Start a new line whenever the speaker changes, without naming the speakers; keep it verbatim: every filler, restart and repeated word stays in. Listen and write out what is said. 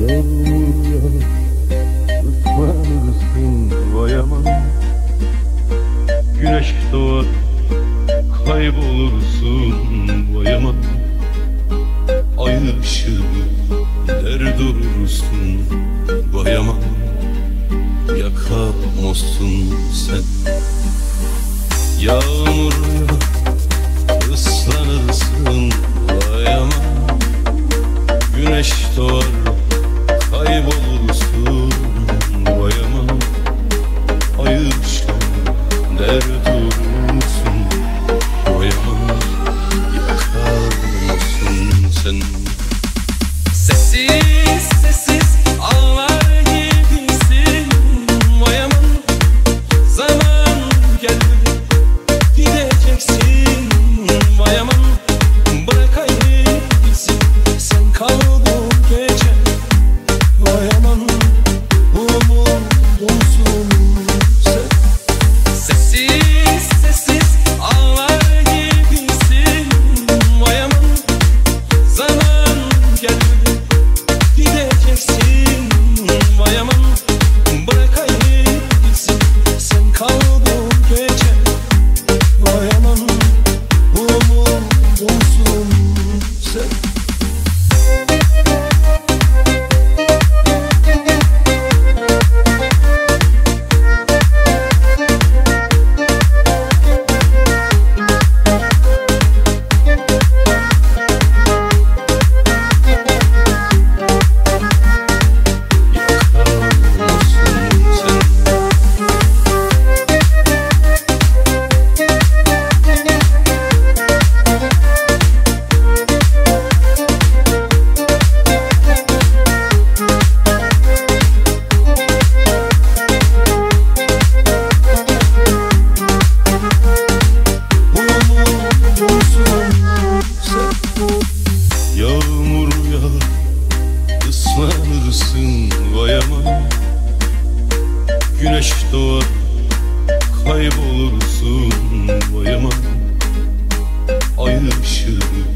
Yağmur yağar, ıslanırsın vay aman. Güneş doğar, kaybolursun vay aman. Ay ışığı der durursun vay aman. Yakamazsın sen. Yağmur yağar, ıslanırsın vay aman. Güneş doğar, kaybolursun vay aman. Ay ışığı der durursun vay aman. Yakamazsın sen.
Sessiz sessiz ağlar gibisin vay aman. Zaman geldi gideceksin vay aman. Bırakayım gitsin sen kal bu gece vay aman. Umudumsun sen. Sessiz sessiz ağlar gibisin vay aman. Zaman geldi gideceksin vay aman. Bırakayım gitsin sen kal bu gece vay aman. Umudumsun sen.
Yağmur yağar, ıslanırsın vay aman. Güneş doğar, kaybolursun vay aman. Ay ışığı